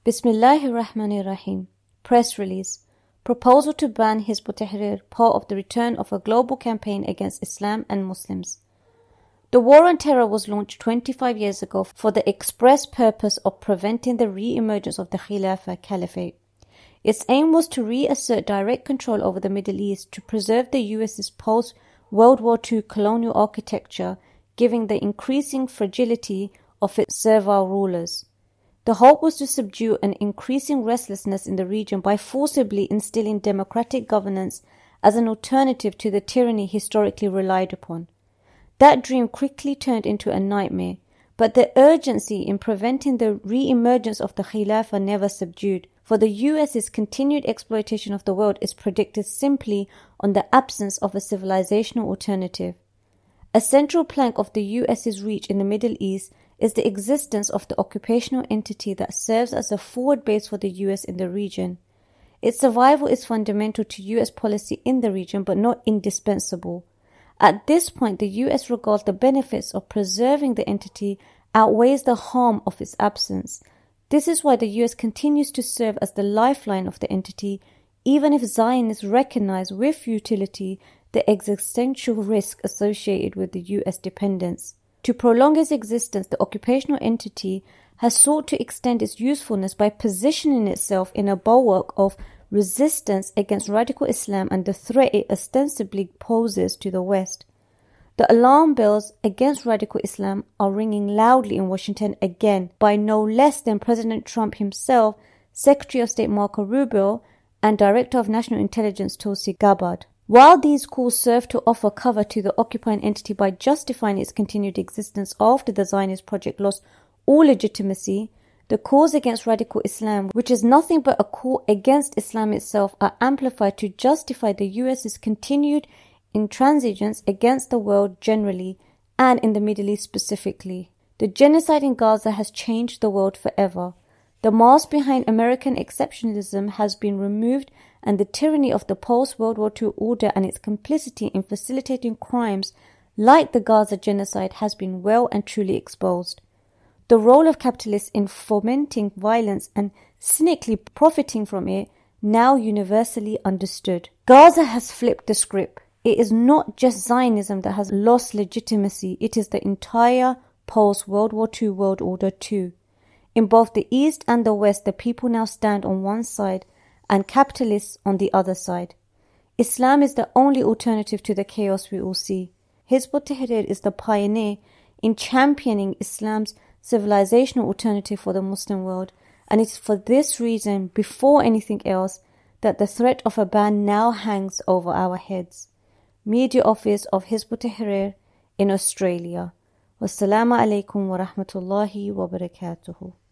Bismillahir Rahmanir Rahim. Press release. Proposal to ban Hizb ut-Tahrir, part of the return of a global campaign against Islam and Muslims. The war on terror was launched 25 years ago for the express purpose of preventing the re-emergence of the Khilafah Caliphate. Its aim was to reassert direct control over the Middle East to preserve the US's post-World War II colonial architecture, given the increasing fragility of its servile rulers. The hope was to subdue an increasing restlessness in the region by forcibly instilling democratic governance as an alternative to the tyranny historically relied upon. That dream quickly turned into a nightmare, but the urgency in preventing the re-emergence of the Khilafah never subdued, for the US's continued exploitation of the world is predicted simply on the absence of a civilizational alternative. A central plank of the US's reach in the Middle East is the existence of the occupational entity that serves as a forward base for the US in the region. Its survival is fundamental to US policy in the region, but not indispensable. At this point, the US regards the benefits of preserving the entity outweighs the harm of its absence. This is why the US continues to serve as the lifeline of the entity, even if Zionists recognize with futility the existential risk associated with the US dependence. To prolong its existence, the occupational entity has sought to extend its usefulness by positioning itself in a bulwark of resistance against radical Islam and the threat it ostensibly poses to the West. The alarm bells against radical Islam are ringing loudly in Washington again by no less than President Trump himself, Secretary of State Marco Rubio, and Director of National Intelligence Tulsi Gabbard. While these calls serve to offer cover to the occupying entity by justifying its continued existence after the Zionist project lost all legitimacy, the calls against radical Islam, which is nothing but a call against Islam itself, are amplified to justify the US's continued intransigence against the world generally and in the Middle East specifically. The genocide in Gaza has changed the world forever. The mask behind American exceptionalism has been removed, and the tyranny of the post-World War II order and its complicity in facilitating crimes like the Gaza genocide has been well and truly exposed. The role of capitalists in fomenting violence and cynically profiting from it, now universally understood. Gaza has flipped the script. It is not just Zionism that has lost legitimacy, it is the entire post-World War II world order too. In both the East and the West, the people now stand on one side and capitalists on the other side. Islam is the only alternative to the chaos we all see. Hizb ut-Tahrir is the pioneer in championing Islam's civilizational alternative for the Muslim world, and it's for this reason, before anything else, that the threat of a ban now hangs over our heads. Media Office of Hizb ut-Tahrir in Australia. Wassalamu alaikum wa rahmatullahi wa barakatuhu.